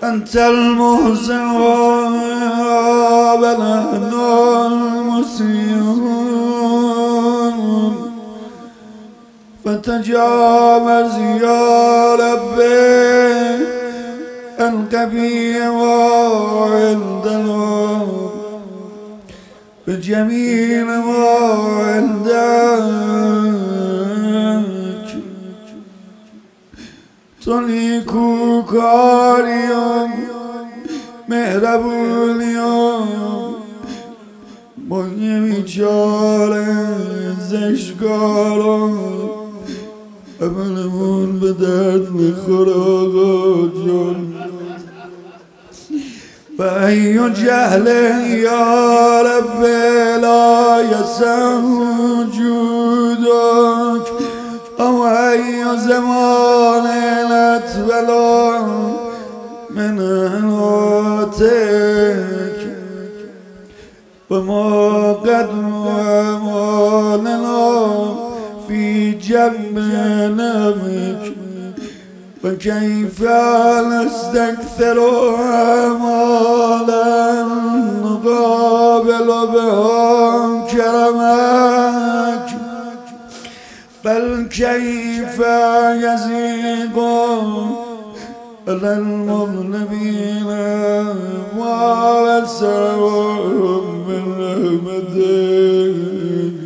أنت المحسن ونحن المسيئون فتجاوز يا ربي القبيح عندنا بجميل ما عندك تو نیکوکاریم مهربونیم با یه بیچاره زشکارم عملمون به درد میخور آقا جان و ای جهل یا رب لا یسع وجودک او ای زمان نتبلا من عناتک و ما قد أعمالنا في جنب نبك وكيف نستكثر أعمالا نقابل بها كرمك بل كيف يزيغ على المظلمين ووسعهم من رحمتك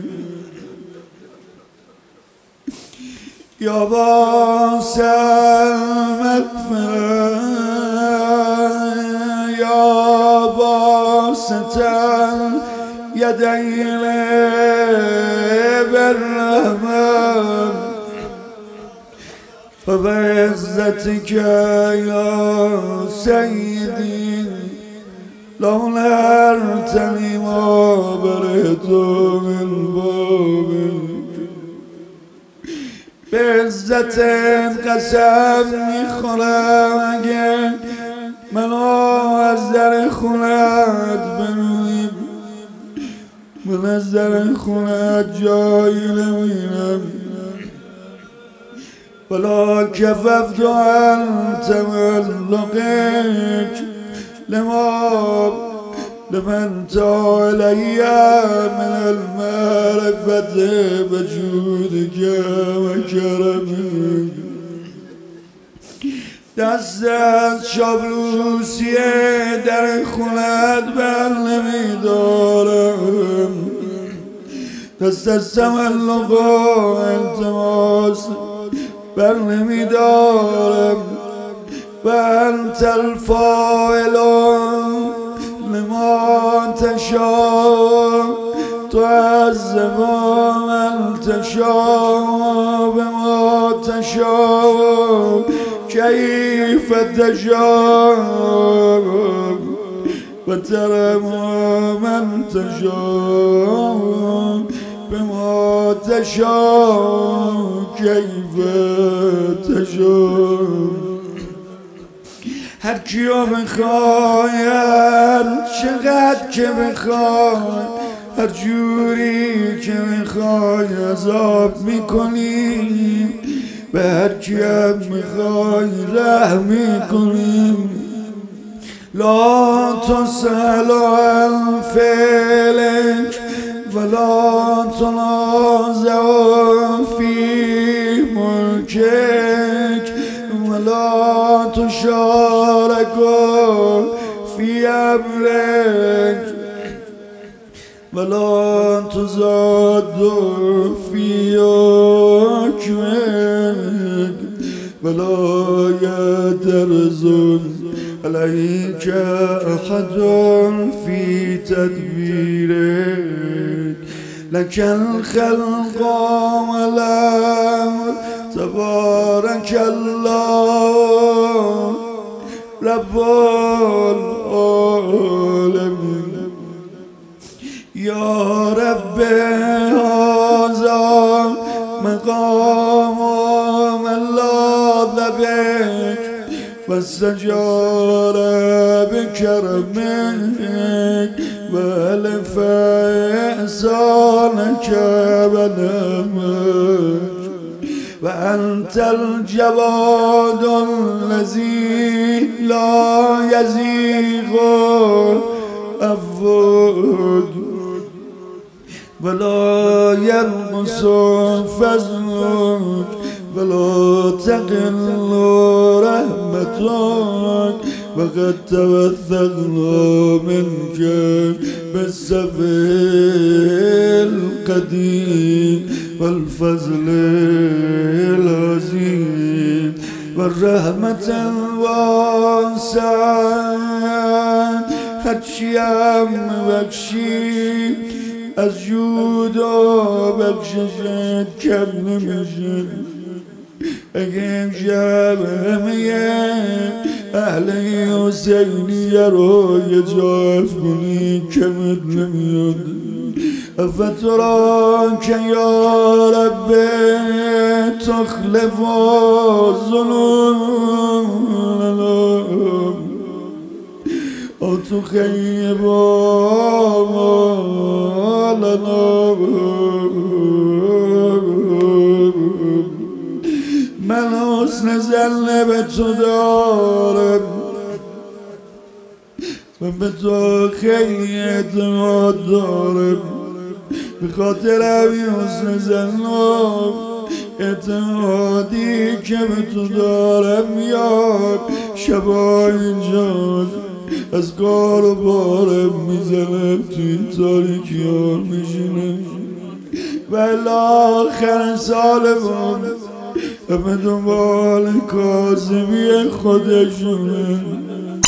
يا واسع المغفرة يا باسط اليدين بالرحمة فبعزتك يا سيدي لو نرتني ما برهت من بابك به عزت قسم میخورم اگه منو از در خونت برویم من از در خونت جایی نمیرم ولا کففت عن تملقك لمن تعالي من المعرفة بجودك وكرمك دست از چاپلوسیه در خونت بر نمیدارم دست از تملق و التماس بر نمیدارم و انت الفاعل لما تشاء تعذب من تشاء بما تشاء كيف تشاء وترم من تشاء بما تشاء كيف تشاء هر کیو بخوای هر چقدر که بخوای هر جوری که بخوای عذاب میکنی به هر کیم میخوای رحم میکنیم لا تسأل عن فعلك ولا تنازع في ملكك ولا تشارك في أمرك ولا تزاد في حكمك ولا يترز عليك أحد في تدبيرك لك الخلق والأمر تبارك الله رب العالمين يا رب هذا مقام من لاذ بك فاستجار بكرمك وألف إحسانك ونعمك و انت الجواد الذی لا یزیغ عفوک ولا ينقص فضلك ولا تقل رحمتك وقد توثقنا منك بالسفه القديم والفضل العظيم والرحمة الواسعة هرچیم بخشی از جود و بخششت کم نمیشه اگه امشب همه اهل حسینیه رو یه جا افکنی کمت نمیاد افتراک یا رب تخلف ظلم او تخیب لنا من حسن ظن به تو دارم و به تو خیلی اعتماد دارم به خاطر همین حسن ظن اعتمادی که به تو دارم یاد شبا اینجا از کار و بارم میزنم تو این تاریکی ها میشینم و الاخر سالمون به دنبال کاظمی خودشونه